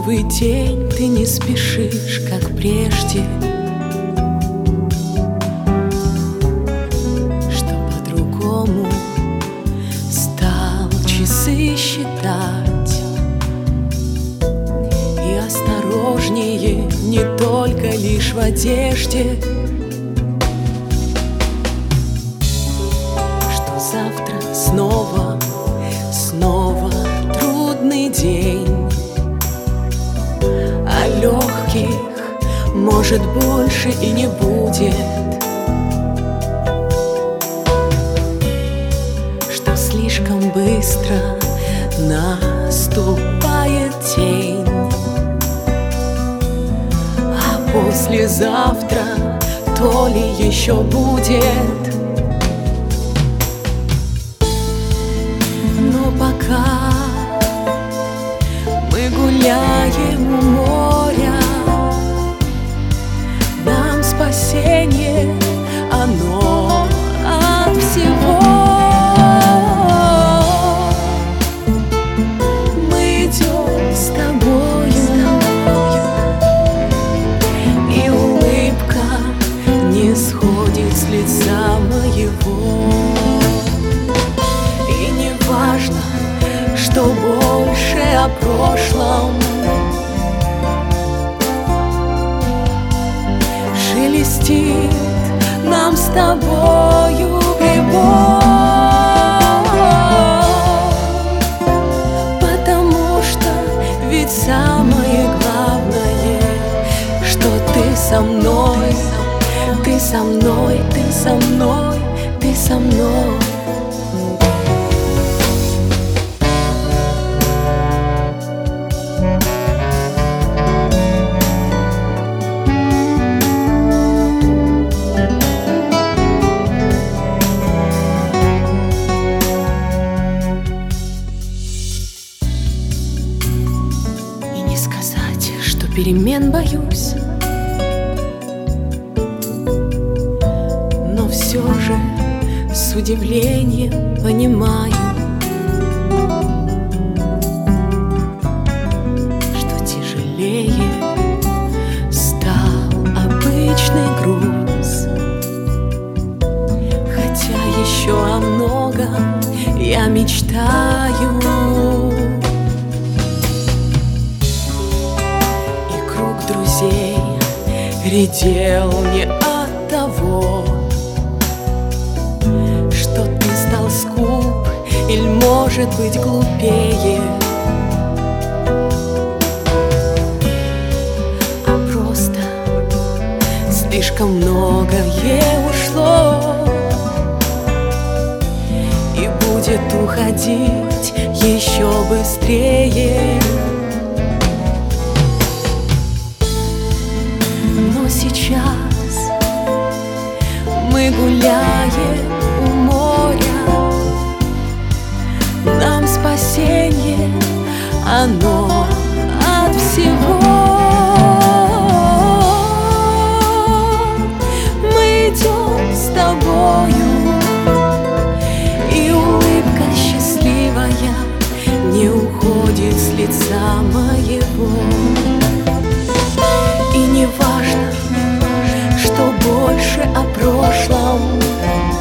новый день, ты не спешишь, как прежде, что по-другому стал часы считать. И осторожнее не только лишь в одежде, что завтра снова трудный день. А легких, может, больше и не будет, что слишком быстро наступает день. А послезавтра то ли еще будет. Но пока мы гуляем у моря, нам спасение, оно от всего. Мы идем с тобою, и улыбка не сходит с лица моего. И не важно, что больше о прошлом, шелестит нам с тобою прибой, потому что ведь самое главное, что ты со мной, ты со мной, ты со мной, ты со мной. Сказать, что перемен боюсь, но все же с удивлением понимаю, что тяжелее стал обычный груз. Хотя еще о многом я мечтаю, друзей редел не от того, что ты стал скуп или, может быть, глупее, а просто слишком многое ушло и будет уходить еще быстрее. Но сейчас мы гуляем у моря, нам спасение, оно от всего. Мы идем с тобою, и улыбка счастливая не уходит с лица моего. И не важно, что больше о прошлом,